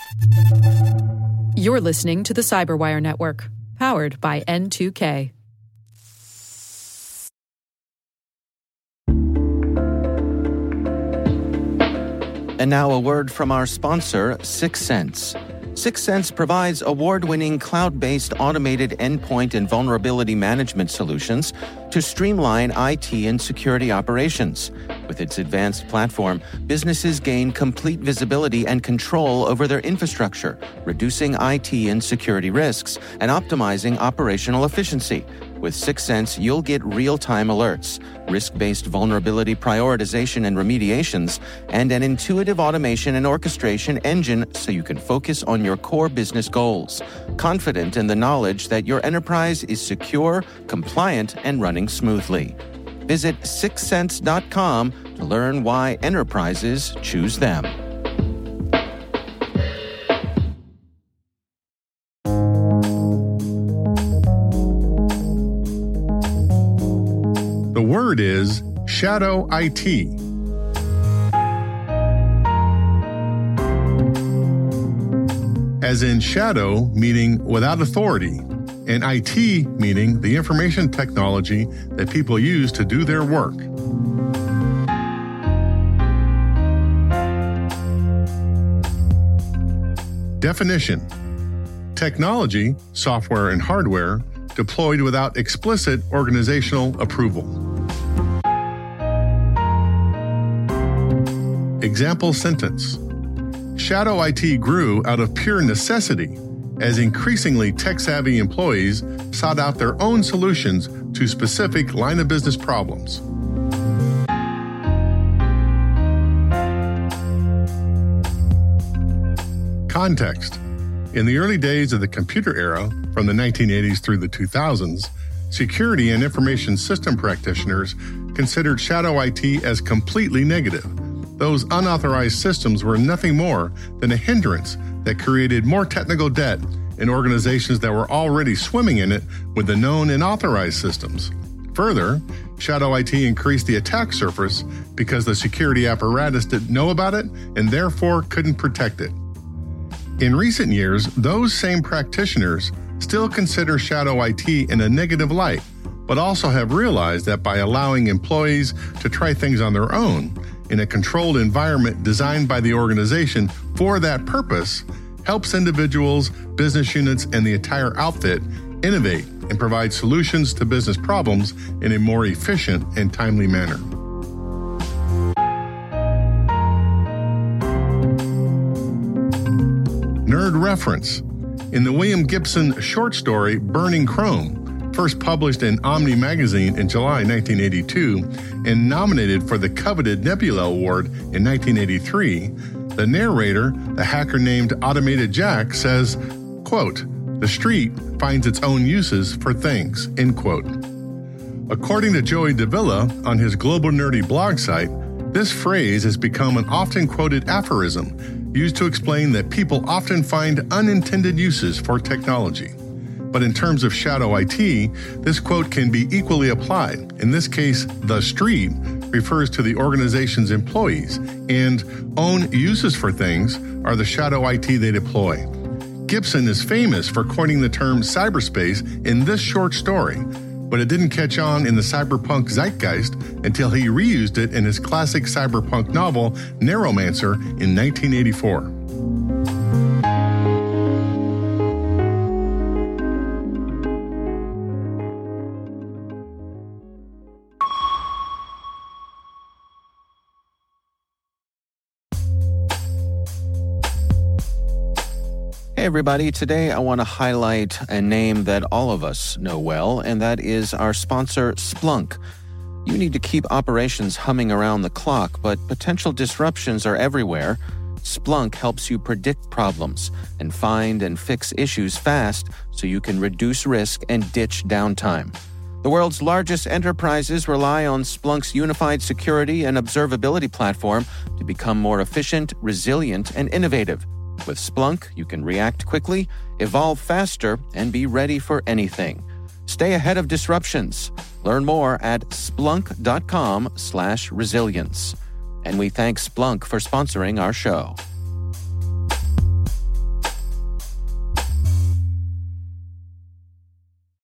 You're listening to the Cyberwire Network, powered by N2K. And now a word from our sponsor, Syxsense. Syxsense provides award-winning cloud-based automated endpoint and vulnerability management solutions to streamline IT and security operations. With its advanced platform, businesses gain complete visibility and control over their infrastructure, reducing IT and security risks and optimizing operational efficiency. With Syxsense, you'll get real-time alerts, risk-based vulnerability prioritization and remediations, and an intuitive automation and orchestration engine so you can focus on your core business goals, confident in the knowledge that your enterprise is secure, compliant, and running smoothly. Visit Syxsense.com to learn why enterprises choose them. The word is shadow IT. As in shadow, meaning without authority, and IT, meaning the information technology that people use to do their work. Definition: technology, software and hardware, deployed without explicit organizational approval. Example sentence: shadow IT grew out of pure necessity as increasingly tech-savvy employees sought out their own solutions to specific line-of-business problems. Context: in the early days of the computer era, from the 1980s through the 2000s, security and information system practitioners considered shadow IT as completely negative. Those unauthorized systems were nothing more than a hindrance that created more technical debt in organizations that were already swimming in it with the known and authorized systems. Further, shadow IT increased the attack surface because the security apparatus didn't know about it and therefore couldn't protect it. In recent years, those same practitioners still consider shadow IT in a negative light, but also have realized that by allowing employees to try things on their own in a controlled environment designed by the organization for that purpose helps individuals, business units, and the entire outfit innovate and provide solutions to business problems in a more efficient and timely manner. Nerd reference: in the William Gibson short story Burning Chrome, first published in Omni magazine in July 1982 and nominated for the coveted Nebula Award in 1983, the narrator, the hacker named Automated Jack, says, quote, "The street finds its own uses for things," end quote. According to Joey Davila on his Global Nerdy blog site, this phrase has become an often quoted aphorism used to explain that people often find unintended uses for technology. But in terms of shadow IT, this quote can be equally applied. In this case, the street refers to the organization's employees, and own uses for things are the shadow IT they deploy. Gibson is famous for coining the term cyberspace in this short story, but it didn't catch on in the cyberpunk zeitgeist until he reused it in his classic cyberpunk novel, Neuromancer, in 1984. Hey everybody, today I want to highlight a name that all of us know well, and that is our sponsor, Splunk. You need to keep operations humming around the clock, but potential disruptions are everywhere. Splunk helps you predict problems and find and fix issues fast so you can reduce risk and ditch downtime. The world's largest enterprises rely on Splunk's unified security and observability platform to become more efficient, resilient, and innovative. With Splunk, you can react quickly, evolve faster, and be ready for anything. Stay ahead of disruptions. Learn more at splunk.com/resilience. And we thank Splunk for sponsoring our show.